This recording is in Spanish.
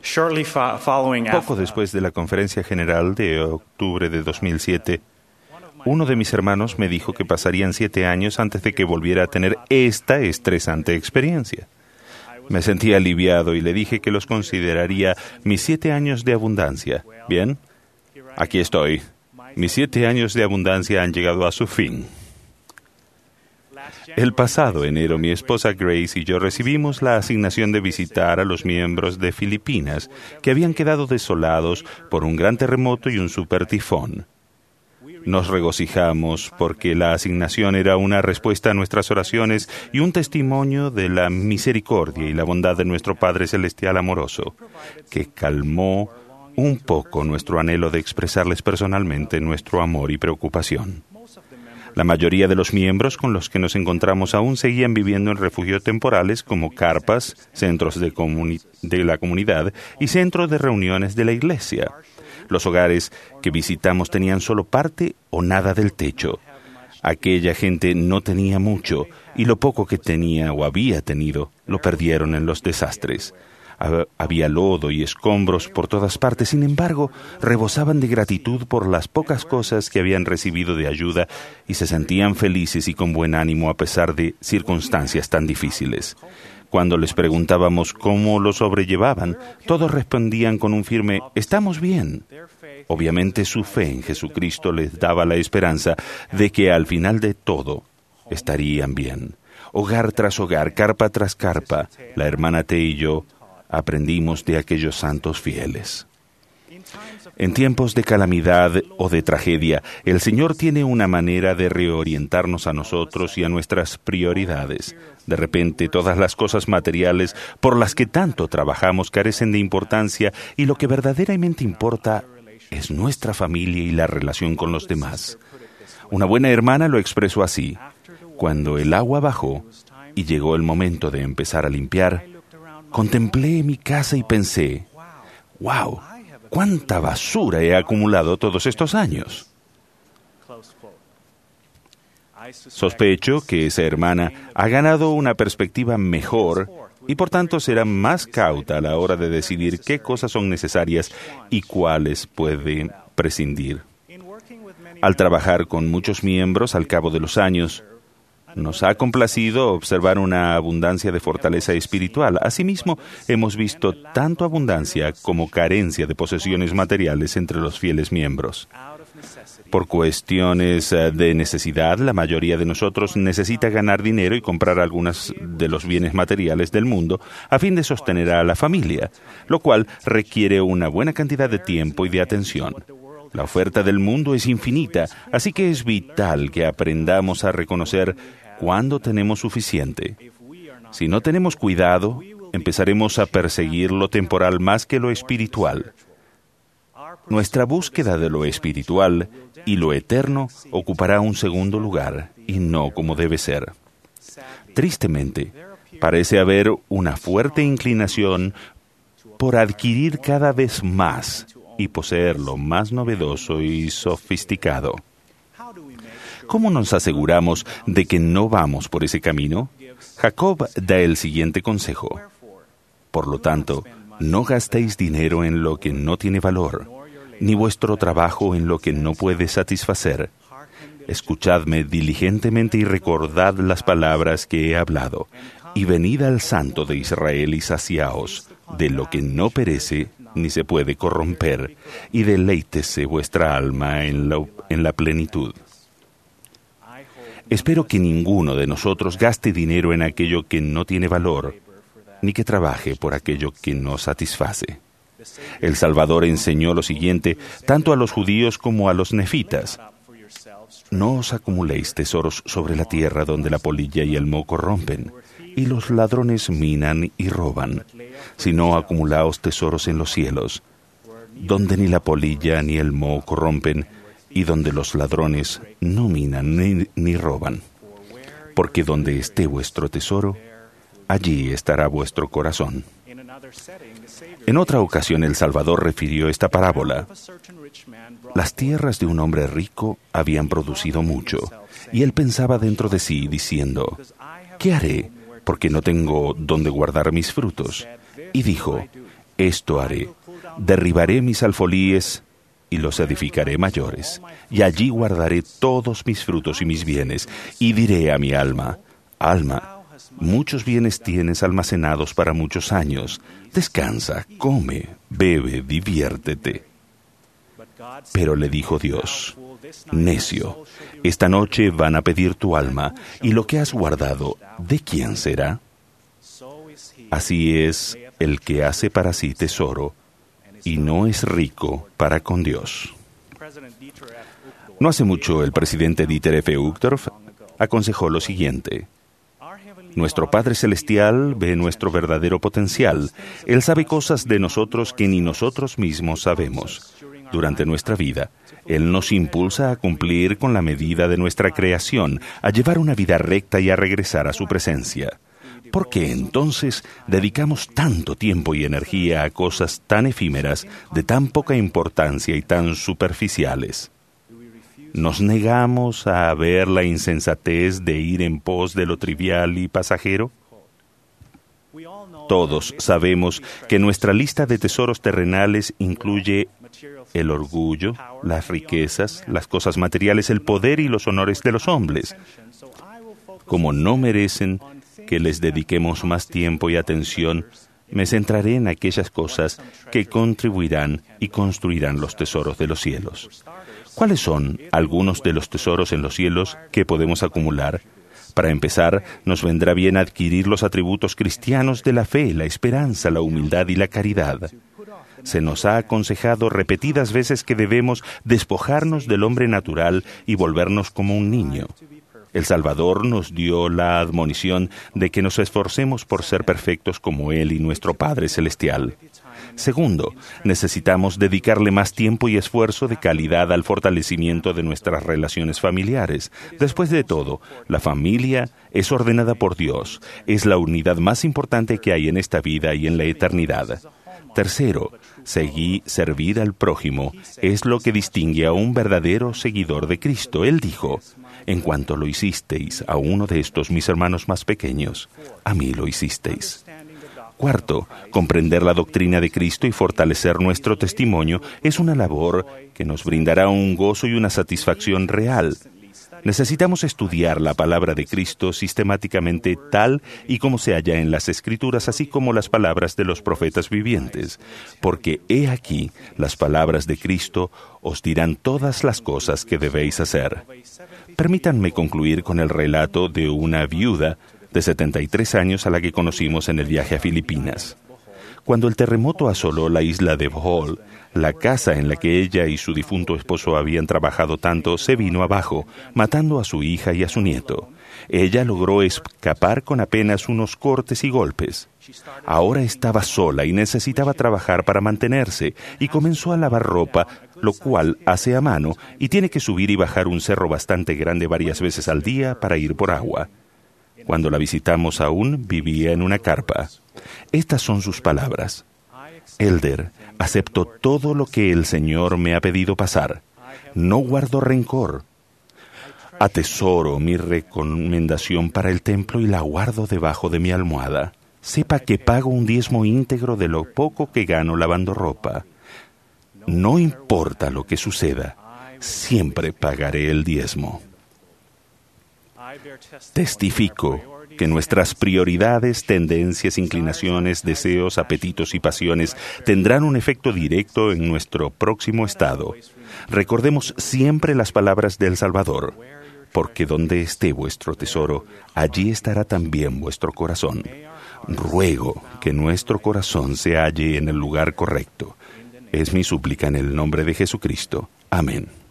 Poco después de la conferencia general de octubre de 2007, uno de mis hermanos me dijo que pasarían 7 años antes de que volviera a tener esta estresante experiencia. Me sentí aliviado y le dije que los consideraría mis 7 años de abundancia. Bien, aquí estoy. Mis 7 años de abundancia han llegado a su fin. El pasado enero, mi esposa Grace y yo recibimos la asignación de visitar a los miembros de Filipinas que habían quedado desolados por un gran terremoto y un supertifón. Nos regocijamos porque la asignación era una respuesta a nuestras oraciones y un testimonio de la misericordia y la bondad de nuestro Padre Celestial amoroso, que calmó un poco nuestro anhelo de expresarles personalmente nuestro amor y preocupación. La mayoría de los miembros con los que nos encontramos aún seguían viviendo en refugios temporales como carpas, centros de la comunidad y centros de reuniones de la iglesia. Los hogares que visitamos tenían solo parte o nada del techo. Aquella gente no tenía mucho y lo poco que tenía o había tenido lo perdieron en los desastres. Había lodo y escombros por todas partes, sin embargo, rebosaban de gratitud por las pocas cosas que habían recibido de ayuda y se sentían felices y con buen ánimo a pesar de circunstancias tan difíciles. Cuando les preguntábamos cómo lo sobrellevaban, todos respondían con un firme «estamos bien». Obviamente su fe en Jesucristo les daba la esperanza de que al final de todo estarían bien. Hogar tras hogar, carpa tras carpa, la hermana T y yo aprendimos de aquellos santos fieles. En tiempos de calamidad o de tragedia, el Señor tiene una manera de reorientarnos a nosotros y a nuestras prioridades. De repente, todas las cosas materiales por las que tanto trabajamos carecen de importancia y lo que verdaderamente importa es nuestra familia y la relación con los demás. Una buena hermana lo expresó así: cuando el agua bajó y llegó el momento de empezar a limpiar, contemplé mi casa y pensé, ¡wow! ¿Cuánta basura he acumulado todos estos años? Sospecho que esa hermana ha ganado una perspectiva mejor y por tanto será más cauta a la hora de decidir qué cosas son necesarias y cuáles puede prescindir. Al trabajar con muchos miembros al cabo de los años, nos ha complacido observar una abundancia de fortaleza espiritual. Asimismo, hemos visto tanto abundancia como carencia de posesiones materiales entre los fieles miembros. Por cuestiones de necesidad, la mayoría de nosotros necesita ganar dinero y comprar algunos de los bienes materiales del mundo a fin de sostener a la familia, lo cual requiere una buena cantidad de tiempo y de atención. La oferta del mundo es infinita, así que es vital que aprendamos a reconocer cuándo tenemos suficiente. Si no tenemos cuidado, empezaremos a perseguir lo temporal más que lo espiritual. Nuestra búsqueda de lo espiritual y lo eterno ocupará un segundo lugar, y no como debe ser. Tristemente, parece haber una fuerte inclinación por adquirir cada vez más y poseer lo más novedoso y sofisticado. ¿Cómo nos aseguramos de que no vamos por ese camino? Jacob da el siguiente consejo: por lo tanto, no gastéis dinero en lo que no tiene valor, ni vuestro trabajo en lo que no puede satisfacer. Escuchadme diligentemente y recordad las palabras que he hablado, y venid al Santo de Israel y saciaos de lo que no perece ni se puede corromper, y deleítese vuestra alma en la plenitud. Espero que ninguno de nosotros gaste dinero en aquello que no tiene valor, ni que trabaje por aquello que no satisface. El Salvador enseñó lo siguiente, tanto a los judíos como a los nefitas: no os acumuléis tesoros sobre la tierra donde la polilla y el moho corrompen, y los ladrones minan y roban, sino acumulaos tesoros en los cielos, donde ni la polilla ni el moho corrompen, y donde los ladrones no minan ni roban. Porque donde esté vuestro tesoro, allí estará vuestro corazón. En otra ocasión el Salvador refirió esta parábola. Las tierras de un hombre rico habían producido mucho, y él pensaba dentro de sí, diciendo: ¿qué haré? Porque no tengo dónde guardar mis frutos. Y dijo: Esto haré: derribaré mis alfolíes y los edificaré mayores, y allí guardaré todos mis frutos y mis bienes, y diré a mi alma: alma, muchos bienes tienes almacenados para muchos años. Descansa, come, bebe, diviértete. Pero le dijo Dios: necio, esta noche van a pedir tu alma, y lo que has guardado, ¿de quién será? Así es el que hace para sí tesoro, y no es rico para con Dios. No hace mucho el presidente Dieter F. Uchtdorf aconsejó lo siguiente: nuestro Padre Celestial ve nuestro verdadero potencial. Él sabe cosas de nosotros que ni nosotros mismos sabemos. Durante nuestra vida, Él nos impulsa a cumplir con la medida de nuestra creación, a llevar una vida recta y a regresar a su presencia. ¿Por qué entonces dedicamos tanto tiempo y energía a cosas tan efímeras, de tan poca importancia y tan superficiales? ¿Nos negamos a ver la insensatez de ir en pos de lo trivial y pasajero? Todos sabemos que nuestra lista de tesoros terrenales incluye el orgullo, las riquezas, las cosas materiales, el poder y los honores de los hombres. Como no merecen que les dediquemos más tiempo y atención, me centraré en aquellas cosas que contribuirán y construirán los tesoros de los cielos. ¿Cuáles son algunos de los tesoros en los cielos que podemos acumular? Para empezar, nos vendrá bien adquirir los atributos cristianos de la fe, la esperanza, la humildad y la caridad. Se nos ha aconsejado repetidas veces que debemos despojarnos del hombre natural y volvernos como un niño. El Salvador nos dio la admonición de que nos esforcemos por ser perfectos como Él y nuestro Padre Celestial. Segundo, necesitamos dedicarle más tiempo y esfuerzo de calidad al fortalecimiento de nuestras relaciones familiares. Después de todo, la familia es ordenada por Dios. Es la unidad más importante que hay en esta vida y en la eternidad. Tercero, servir al prójimo es lo que distingue a un verdadero seguidor de Cristo. Él dijo: en cuanto lo hicisteis a uno de estos mis hermanos más pequeños, a mí lo hicisteis. Cuarto, comprender la doctrina de Cristo y fortalecer nuestro testimonio es una labor que nos brindará un gozo y una satisfacción real. Necesitamos estudiar la palabra de Cristo sistemáticamente tal y como se halla en las Escrituras, así como las palabras de los profetas vivientes, porque he aquí, las palabras de Cristo os dirán todas las cosas que debéis hacer. Permítanme concluir con el relato de una viuda de 73 años a la que conocimos en el viaje a Filipinas. Cuando el terremoto asoló la isla de Bohol, la casa en la que ella y su difunto esposo habían trabajado tanto se vino abajo, matando a su hija y a su nieto. Ella logró escapar con apenas unos cortes y golpes. Ahora estaba sola y necesitaba trabajar para mantenerse, y comenzó a lavar ropa, lo cual hace a mano, y tiene que subir y bajar un cerro bastante grande varias veces al día para ir por agua. Cuando la visitamos aún vivía en una carpa. Estas son sus palabras: Elder, acepto todo lo que el Señor me ha pedido pasar. No guardo rencor. Atesoro mi recomendación para el templo y la guardo debajo de mi almohada. Sepa que pago un diezmo íntegro de lo poco que gano lavando ropa. No importa lo que suceda, siempre pagaré el diezmo. Testifico que nuestras prioridades, tendencias, inclinaciones, deseos, apetitos y pasiones tendrán un efecto directo en nuestro próximo estado. Recordemos siempre las palabras del Salvador: porque donde esté vuestro tesoro, allí estará también vuestro corazón. Ruego que nuestro corazón se halle en el lugar correcto. Es mi súplica en el nombre de Jesucristo. Amén.